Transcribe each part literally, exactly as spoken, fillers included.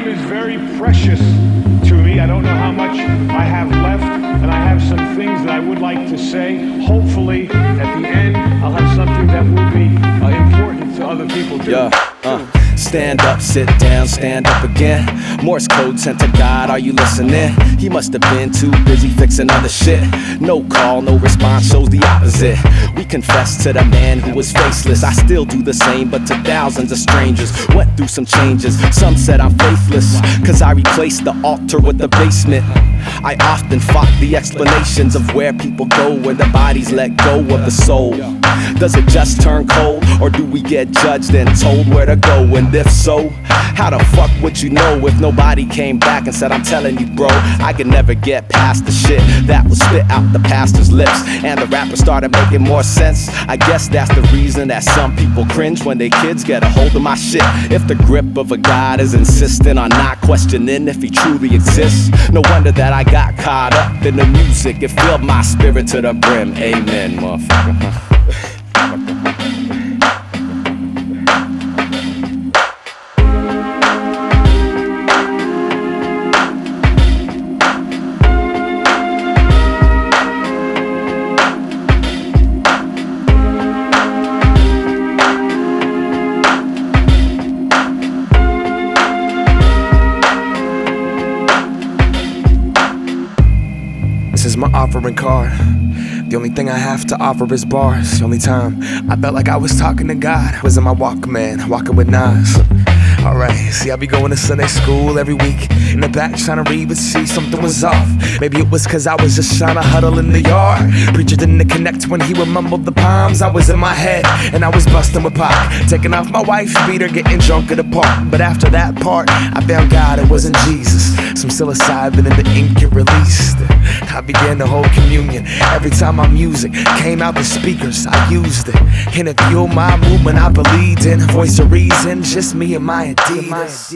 time is very precious to me. I don't know how much I have left, and I have some things that I would like to say. Hopefully, at the end, I'll have something that will be uh, important to other people too. Yeah, uh. Stand up, sit down, stand up again. Morse code sent to God, are you listening? He must have been too busy fixing other shit. No call, no response, shows the opposite. We confess to the man who was faceless. I still do the same, but to thousands of strangers. Went through some changes, some said I'm faithless, cause I replaced the altar with the basement. I often fought the explanations of where people go when the bodies let go of the soul. Does it just turn cold, or do we get judged and told where to go? And if so, how the fuck would you know if nobody came back and said, I'm telling you bro, I could never get past the shit that was spit out the pastor's lips, and the rapper started making more sense. I guess that's the reason that some people cringe when their kids get a hold of my shit. If the grip of a God is insistent on not questioning if he truly exists, no wonder that I got caught up in the music. It filled my spirit to the brim. Amen, motherfucker. This is my offering card. The only thing I have to offer is bars. The only time I felt like I was talking to God was in my Walkman, walking with Nas. Alright, see I be going to Sunday school every week, in the back trying to read but see something was off. Maybe it was cause I was just trying to huddle in the yard. Preacher didn't connect when he would mumble the palms. I was in my head and I was busting with Pac, taking off my wife's beater, getting drunk at the park. But after that part, I found God, it wasn't Jesus. Some psilocybin in the ink it released. I began to hold communion. Every time my music came out the speakers, I used it. And it fueled my movement I believed in. Voice of reason, just me and my Adidas.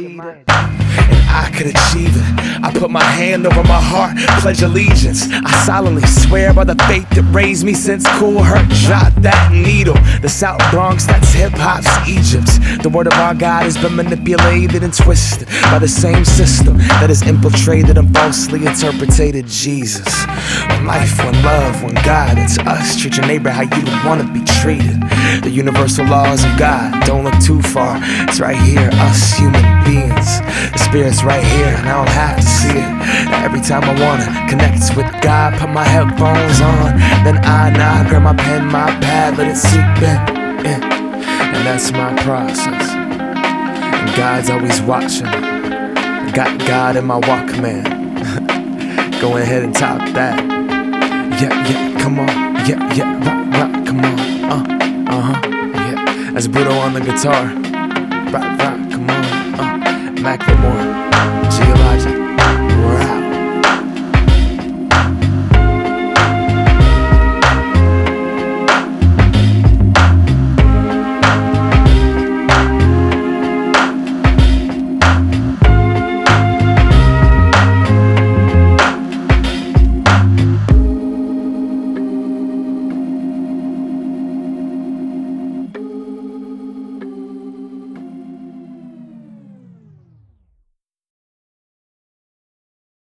And I could achieve it. I put my hand over my heart, pledge allegiance. I solemnly swear by the faith that raised me since Cool Herc dropped that needle. The South Bronx, that's hip-hop's Egypt. The word of our God has been manipulated and twisted by the same system that has infiltrated and falsely interpreted Jesus. One life, one love, one God, it's us. Treat your neighbor how you would want to be treated. The universal laws of God, don't look too far. It's right here, us human beings. The Spirit's right here, and I don't have to see it. Every time I wanna connect with God, put my headphones on, then I nod, grab my pen, my pad, let it seep in, in. And that's my process. And God's always watching. Got God in my Walkman. Go ahead and top that. Yeah, yeah, come on. Yeah, yeah, rock, rock, come on. Uh, uh-huh, yeah. That's Bruto on the guitar. Rock, rock, come on. Uh, Macklemore, Geologic.